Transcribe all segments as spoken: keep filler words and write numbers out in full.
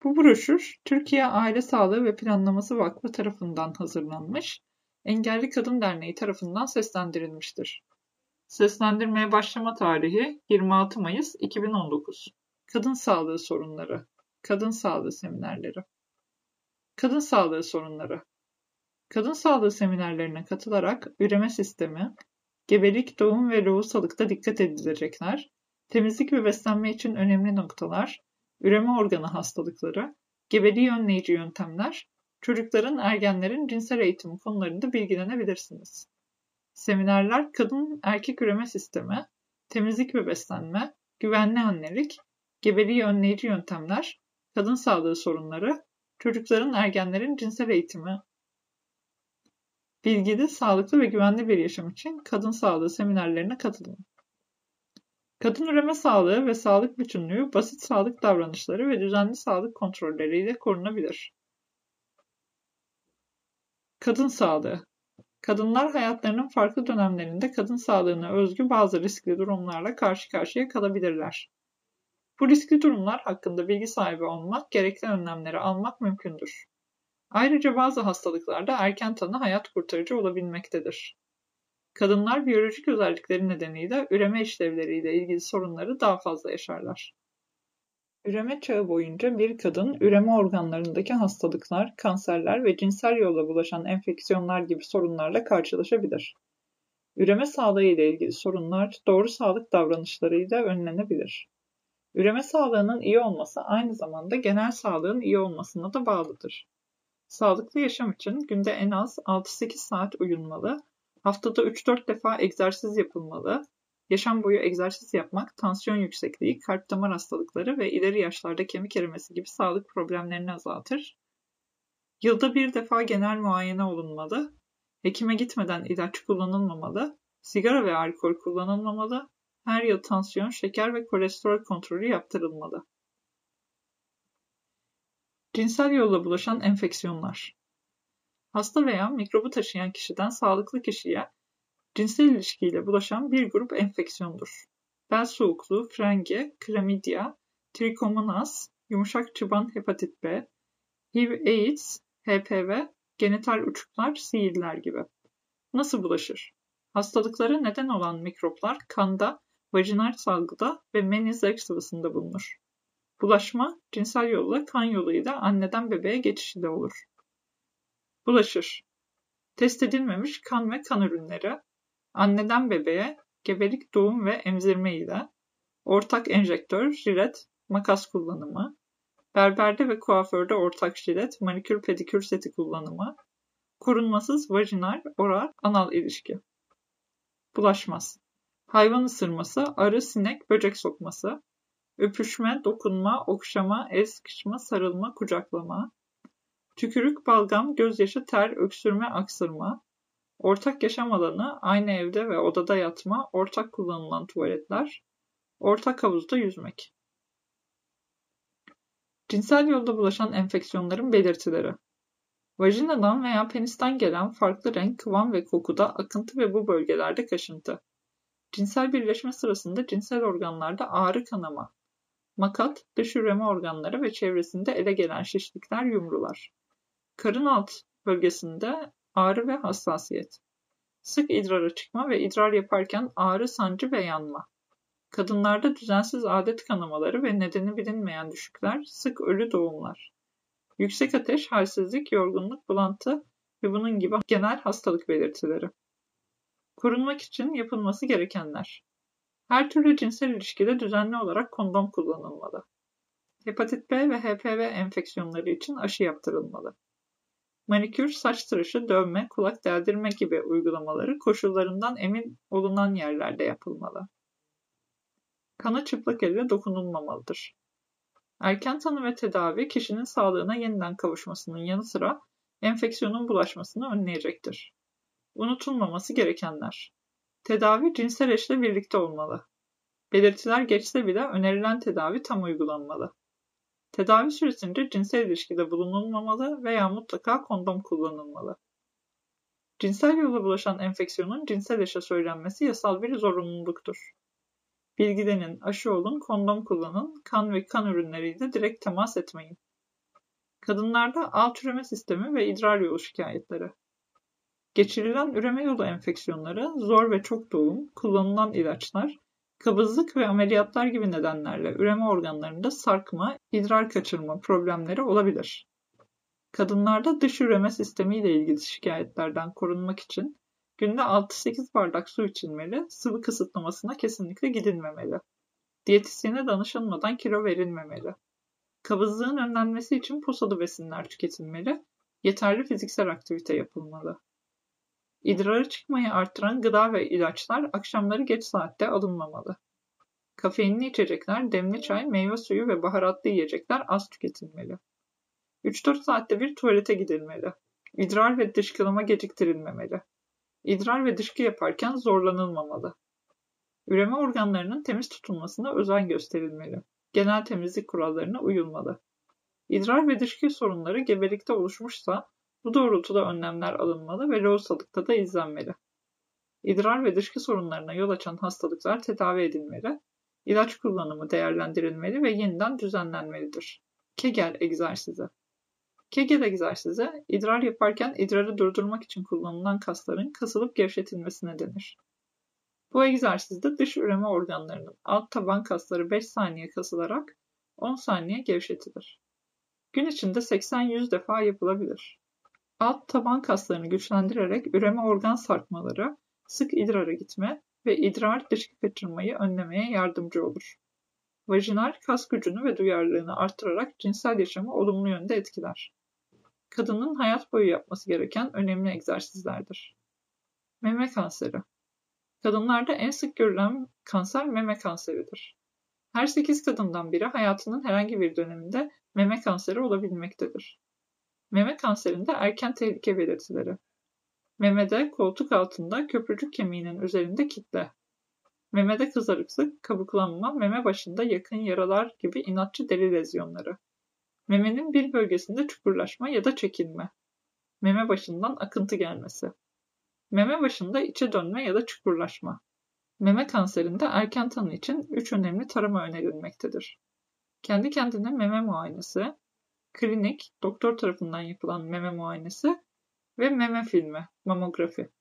Bu broşür Türkiye Aile Sağlığı ve Planlaması Vakfı tarafından hazırlanmış, Engelli Kadın Derneği tarafından seslendirilmiştir. Seslendirmeye başlama tarihi yirmi altı Mayıs iki bin on dokuz. Kadın sağlığı sorunları, kadın sağlığı seminerleri. Kadın sağlığı sorunları. Kadın sağlığı seminerlerine katılarak üreme sistemi, gebelik, doğum ve lohusalıkta dikkat edilecekler, temizlik ve beslenme için önemli noktalar, üreme organı hastalıkları, gebeliği önleyici yöntemler, çocukların, ergenlerin cinsel eğitimi konularında bilgilenebilirsiniz. Seminerler kadın erkek üreme sistemi, temizlik ve beslenme, güvenli annelik, gebeliği önleyici yöntemler, kadın sağlığı sorunları, çocukların, ergenlerin cinsel eğitimi. Bilgili, sağlıklı ve güvenli bir yaşam için kadın sağlığı seminerlerine katılın. Kadın üreme sağlığı ve sağlık bütünlüğü basit sağlık davranışları ve düzenli sağlık kontrolleriyle korunabilir. Kadın sağlığı. Kadınlar hayatlarının farklı dönemlerinde kadın sağlığına özgü bazı riskli durumlarla karşı karşıya kalabilirler. Bu riskli durumlar hakkında bilgi sahibi olmak, gerekli önlemleri almak mümkündür. Ayrıca bazı hastalıklarda erken tanı hayat kurtarıcı olabilmektedir. Kadınlar biyolojik özellikleri nedeniyle üreme işlevleriyle ilgili sorunları daha fazla yaşarlar. Üreme çağı boyunca bir kadın üreme organlarındaki hastalıklar, kanserler ve cinsel yolla bulaşan enfeksiyonlar gibi sorunlarla karşılaşabilir. Üreme sağlığı ile ilgili sorunlar doğru sağlık davranışlarıyla önlenebilir. Üreme sağlığının iyi olması aynı zamanda genel sağlığın iyi olmasına da bağlıdır. Sağlıklı yaşam için günde en az altı sekiz saat uyunmalı, haftada üç dört defa egzersiz yapılmalı, yaşam boyu egzersiz yapmak, tansiyon yüksekliği, kalp damar hastalıkları ve ileri yaşlarda kemik erimesi gibi sağlık problemlerini azaltır. Yılda bir defa genel muayene olunmalı, hekime gitmeden ilaç kullanılmamalı, sigara ve alkol kullanılmamalı, her yıl tansiyon, şeker ve kolesterol kontrolü yaptırılmalı. Cinsel yolla bulaşan enfeksiyonlar. Hasta veya mikrobu taşıyan kişiden sağlıklı kişiye cinsel ilişkiyle bulaşan bir grup enfeksiyondur. Bel soğukluğu, frengi, klamidya, trikomonas, yumuşak çıban hepatit B, H I V AIDS, H P V, genital uçuklar, sihirler gibi. Nasıl bulaşır? Hastalıklara neden olan mikroplar kanda, vajinal salgıda ve meniz sıvısında bulunur. Bulaşma, cinsel yolla kan yoluyla anneden bebeğe geçiş ile olur. Bulaşır. Test edilmemiş kan ve kan ürünleri, anneden bebeğe, gebelik, doğum ve emzirme ile, ortak enjektör, jilet, makas kullanımı, berberde ve kuaförde ortak jilet, manikür pedikür seti kullanımı, korunmasız vajinal, oral, anal ilişki. Bulaşmaz. Hayvan ısırması, arı, sinek, böcek sokması, öpüşme, dokunma, okşama, el sıkışma, sarılma, kucaklama, tükürük, balgam, gözyaşı, ter, öksürme, aksırma, ortak yaşam alanı, aynı evde ve odada yatma, ortak kullanılan tuvaletler, ortak havuzda yüzmek. Cinsel yolda bulaşan enfeksiyonların belirtileri. Vajinadan veya penisten gelen farklı renk, kıvam ve kokuda akıntı ve bu bölgelerde kaşıntı. Cinsel birleşme sırasında cinsel organlarda ağrı, kanama. Makat, dış üreme organları ve çevresinde ele gelen şişlikler, yumrular. Karın alt bölgesinde ağrı ve hassasiyet. Sık idrara çıkma ve idrar yaparken ağrı, sancı ve yanma. Kadınlarda düzensiz adet kanamaları ve nedeni bilinmeyen düşükler, sık ölü doğumlar. Yüksek ateş, halsizlik, yorgunluk, bulantı ve bunun gibi genel hastalık belirtileri. Korunmak için yapılması gerekenler. Her türlü cinsel ilişkide düzenli olarak kondom kullanılmalı. Hepatit B ve H P V enfeksiyonları için aşı yaptırılmalı. Manikür, saç tıraşı, dövme, kulak deldirme gibi uygulamaları koşullarından emin olunan yerlerde yapılmalı. Kana çıplak elle dokunulmamalıdır. Erken tanı ve tedavi kişinin sağlığına yeniden kavuşmasının yanı sıra enfeksiyonun bulaşmasını önleyecektir. Unutulmaması gerekenler. Tedavi cinsel eşle birlikte olmalı. Belirtiler geçse bile önerilen tedavi tam uygulanmalı. Tedavi süresince cinsel ilişkide bulunulmamalı veya mutlaka kondom kullanılmalı. Cinsel yolla bulaşan enfeksiyonun cinsel eşe söylenmesi yasal bir zorunluluktur. Bilgilenin, aşı olun, kondom kullanın, kan ve kan ürünleriyle direkt temas etmeyin. Kadınlarda alt üreme sistemi ve idrar yolu şikayetleri. Geçirilen üreme yolu enfeksiyonları, zor ve çok doğum, kullanılan ilaçlar, kabızlık ve ameliyatlar gibi nedenlerle üreme organlarında sarkma, idrar kaçırma problemleri olabilir. Kadınlarda dış üreme sistemi ile ilgili şikayetlerden korunmak için günde altı sekiz bardak su içilmeli, sıvı kısıtlamasına kesinlikle gidilmemeli. Diyetisyene danışılmadan kilo verilmemeli. Kabızlığın önlenmesi için posalı besinler tüketilmeli, yeterli fiziksel aktivite yapılmalı. İdrarı çıkmayı artıran gıda ve ilaçlar akşamları geç saatte alınmamalı. Kafeinli içecekler, demli çay, meyve suyu ve baharatlı yiyecekler az tüketilmeli. üç dört saatte bir tuvalete gidilmeli. İdrar ve dışkılama geciktirilmemeli. İdrar ve dışkı yaparken zorlanılmamalı. Üreme organlarının temiz tutulmasına özen gösterilmeli. Genel temizlik kurallarına uyulmalı. İdrar ve dışkı sorunları gebelikte oluşmuşsa bu doğrultuda önlemler alınmalı ve lohusalıkta da izlenmeli. İdrar ve dışkı sorunlarına yol açan hastalıklar tedavi edilmeli, ilaç kullanımı değerlendirilmeli ve yeniden düzenlenmelidir. Kegel egzersizi. Kegel egzersizi, idrar yaparken idrarı durdurmak için kullanılan kasların kasılıp gevşetilmesine denir. Bu egzersizde dış üreme organlarının alt taban kasları beş saniye kasılarak on saniye gevşetilir. Gün içinde seksen yüz defa yapılabilir. Alt taban kaslarını güçlendirerek üreme organ sarkmaları, sık idrara gitme ve idrar dışkı kaçırmayı önlemeye yardımcı olur. Vajinal kas gücünü ve duyarlılığını artırarak cinsel yaşamı olumlu yönde etkiler. Kadının hayat boyu yapması gereken önemli egzersizlerdir. Meme kanseri. Kadınlarda en sık görülen kanser meme kanseridir. Her sekiz kadından biri hayatının herhangi bir döneminde meme kanseri olabilmektedir. Meme kanserinde erken tehlike belirtileri. Memede, koltuk altında, köprücük kemiğinin üzerinde kitle. Memede kızarıklık, kabuklanma, meme başında yakın yaralar gibi inatçı deri lezyonları. Memenin bir bölgesinde çukurlaşma ya da çekilme. Meme başından akıntı gelmesi. Meme başında içe dönme ya da çukurlaşma. Meme kanserinde erken tanı için üç önemli tarama önerilmektedir. Kendi kendine meme muayenesi, klinik, doktor tarafından yapılan meme muayenesi ve meme filmi, mamografi.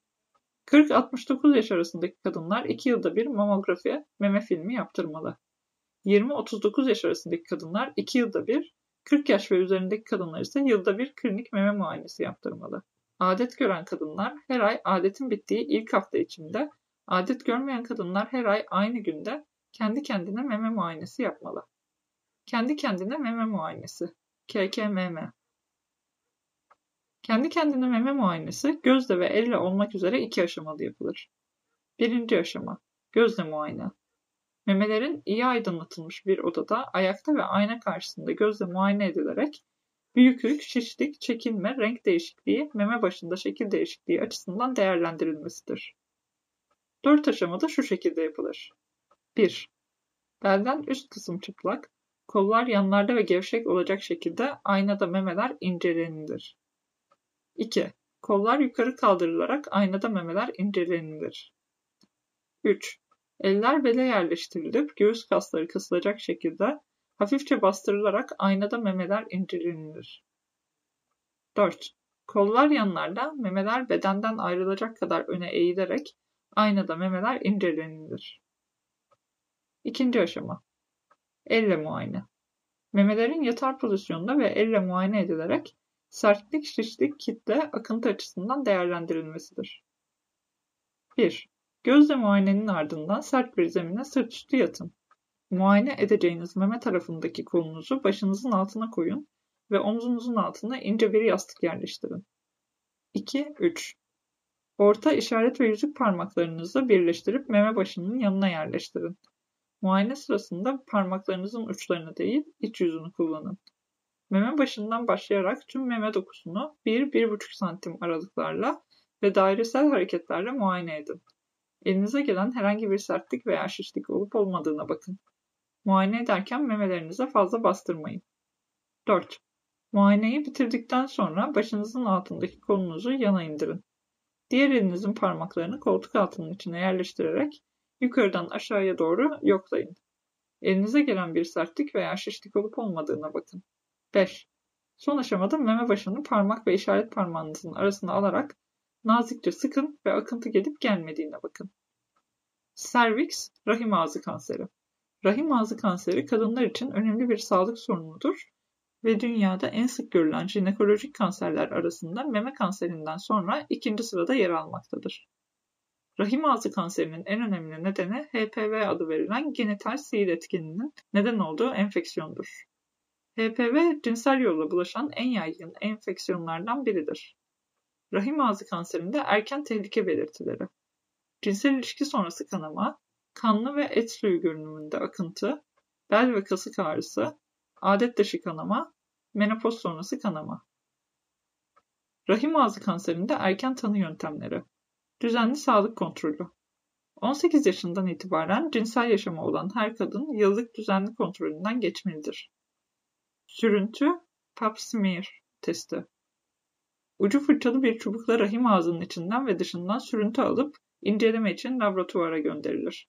kırk altmış dokuz yaş arasındaki kadınlar iki yılda bir mamografi, meme filmi yaptırmalı. yirmi otuz dokuz yaş arasındaki kadınlar iki yılda bir, kırk yaş ve üzerindeki kadınlar ise yılda bir klinik meme muayenesi yaptırmalı. Adet gören kadınlar her ay adetin bittiği ilk hafta içinde, adet görmeyen kadınlar her ay aynı günde kendi kendine meme muayenesi yapmalı. Kendi kendine meme muayenesi, K K M M. Kendi kendine meme muayenesi gözle ve elle olmak üzere iki aşamalı yapılır. Birinci aşama, gözle muayene. Memelerin iyi aydınlatılmış bir odada ayakta ve ayna karşısında gözle muayene edilerek büyüklük, şişlik, çekilme, renk değişikliği, meme başında şekil değişikliği açısından değerlendirilmesidir. Dört aşamada şu şekilde yapılır. bir. Belden üst kısım çıplak, kollar yanlarda ve gevşek olacak şekilde aynada memeler incelenilir. iki. Kollar yukarı kaldırılarak aynada memeler incelenilir. üç. Eller bele yerleştirilip göğüs kasları kasılacak şekilde hafifçe bastırılarak aynada memeler incelenilir. dört. Kollar yanlarda, memeler bedenden ayrılacak kadar öne eğilerek aynada memeler incelenilir. İkinci aşama. Elle muayene. Memelerin yatar pozisyonda ve elle muayene edilerek sertlik, şişlik, kitle, akıntı açısından değerlendirilmesidir. bir. Gözle muayenenin ardından sert bir zemine sırt üstü yatın. Muayene edeceğiniz meme tarafındaki kolunuzu başınızın altına koyun ve omzunuzun altına ince bir yastık yerleştirin. iki üç. Orta işaret ve yüzük parmaklarınızı birleştirip meme başının yanına yerleştirin. Muayene sırasında parmaklarınızın uçlarını değil, iç yüzünü kullanın. Meme başından başlayarak tüm meme dokusunu bir bir buçuk santim aralıklarla ve dairesel hareketlerle muayene edin. Elinize gelen herhangi bir sertlik veya şişlik olup olmadığına bakın. Muayene ederken memelerinize fazla bastırmayın. dört. Muayeneyi bitirdikten sonra başınızın altındaki kolunuzu yana indirin. Diğer elinizin parmaklarını koltuk altının içine yerleştirerek yukarıdan aşağıya doğru yoklayın. Elinize gelen bir sertlik veya şişlik olup olmadığına bakın. beş. Son aşamada meme başını parmak ve işaret parmağınızın arasına alarak nazikçe sıkın ve akıntı gelip gelmediğine bakın. Serviks, rahim ağzı kanseri. Rahim ağzı kanseri kadınlar için önemli bir sağlık sorunudur ve dünyada en sık görülen jinekolojik kanserler arasında meme kanserinden sonra ikinci sırada yer almaktadır. Rahim ağzı kanserinin en önemli nedeni H P V adı verilen genital sihir etkeninin neden olduğu enfeksiyondur. H P V cinsel yolla bulaşan en yaygın enfeksiyonlardan biridir. Rahim ağzı kanserinde erken tehlike belirtileri: cinsel ilişki sonrası kanama, kanlı ve et suyu görünümünde akıntı, bel ve kasık ağrısı, adet dışı kanama, menopoz sonrası kanama. Rahim ağzı kanserinde erken tanı yöntemleri: düzenli sağlık kontrolü. on sekiz yaşından itibaren cinsel yaşamı olan her kadın yıllık düzenli kontrolünden geçmelidir. Sürüntü, pap smear testi. Ucu fırçalı bir çubukla rahim ağzının içinden ve dışından sürüntü alıp inceleme için laboratuvara gönderilir.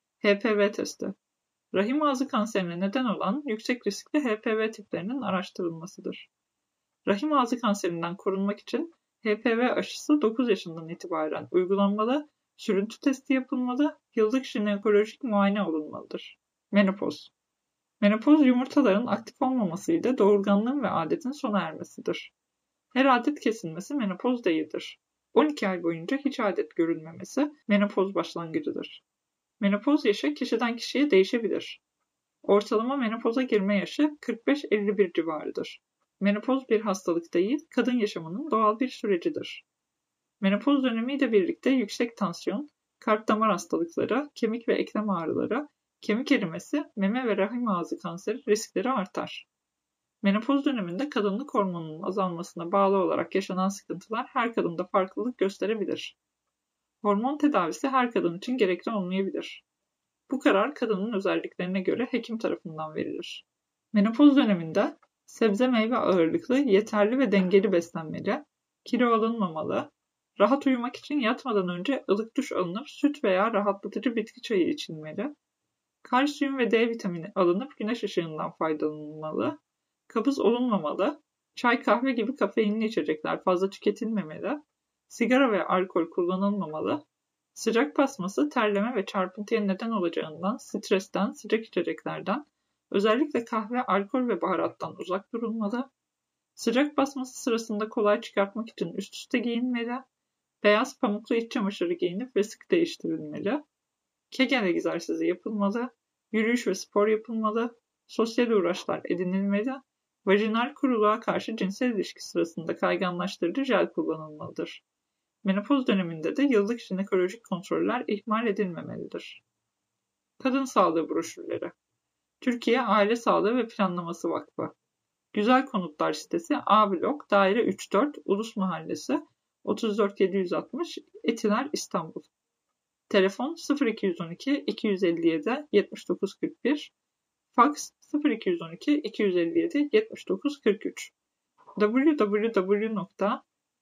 H P V testi. Rahim ağzı kanserine neden olan yüksek riskli H P V tiplerinin araştırılmasıdır. Rahim ağzı kanserinden korunmak için H P V aşısı dokuz yaşından itibaren uygulanmalı, sürüntü testi yapılmalı, yıllık jinekolojik muayene olunmalıdır. Menopoz. Menopoz yumurtaların aktif olmaması ile doğurganlığın ve adetin sona ermesidir. Her adet kesilmesi menopoz değildir. on iki ay boyunca hiç adet görülmemesi menopoz başlangıcıdır. Menopoz yaşı kişiden kişiye değişebilir. Ortalama menopoza girme yaşı kırk beş elli bir civarıdır. Menopoz bir hastalık değil, kadın yaşamının doğal bir sürecidir. Menopoz dönemiyle birlikte yüksek tansiyon, kalp damar hastalıkları, kemik ve eklem ağrıları, kemik erimesi, meme ve rahim ağzı kanseri riskleri artar. Menopoz döneminde kadınlık hormonunun azalmasına bağlı olarak yaşanan sıkıntılar her kadında farklılık gösterebilir. Hormon tedavisi her kadın için gerekli olmayabilir. Bu karar kadının özelliklerine göre hekim tarafından verilir. Menopoz döneminde sebze meyve ağırlıklı, yeterli ve dengeli beslenmeli, kilo alınmamalı, rahat uyumak için yatmadan önce ılık duş alınıp süt veya rahatlatıcı bitki çayı içilmeli, kalsiyum ve D vitamini alınıp güneş ışığından faydalanılmalı, kabız olunmamalı, çay kahve gibi kafeinli içecekler fazla tüketilmemeli, sigara ve alkol kullanılmamalı, sıcak basması terleme ve çarpıntıya neden olacağından, stresten, sıcak içeceklerden, özellikle kahve, alkol ve baharattan uzak durulmalı, sıcak basması sırasında kolay çıkartmak için üst üste giyinmeli, beyaz pamuklu iç çamaşırı giyinip ve sık değiştirilmeli, Kegel egzersizi yapılmalı, yürüyüş ve spor yapılmalı, sosyal uğraşlar edinilmeli, vajinal kuruluğa karşı cinsel ilişki sırasında kayganlaştırıcı jel kullanılmalıdır. Menopoz döneminde de yıllık jinekolojik kontroller ihmal edilmemelidir. Kadın sağlığı broşürleri. Türkiye Aile Sağlığı ve Planlaması Vakfı. Güzel Konutlar sitesi A blok, daire üç dört, Ulus Mahallesi, otuz dört yedi yüz altmış, Etiler, İstanbul. Telefon sıfır iki on iki iki yüz elli yedi yetmiş dokuz kırk bir, fax sıfır iki on iki iki yüz elli yedi yetmiş dokuz kırk üç, double-u double-u double-u nokta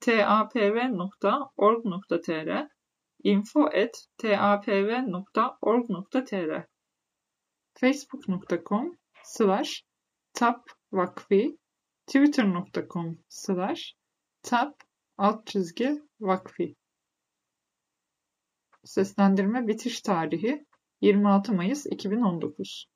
tapv nokta org nokta tr, info at tapv nokta org nokta tr, facebook nokta com slash tapvakfi, twitter nokta com slash tap alt çizgi vakfi. Seslendirme bitiş tarihi yirmi altı Mayıs iki bin on dokuz.